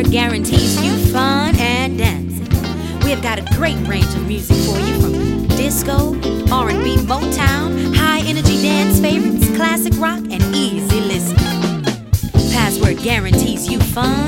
Password guarantees you fun and dancing. We've got a great range of music for you, from disco, R&B, Motown, high energy dance favorites, classic rock, and easy listening. Password guarantees you fun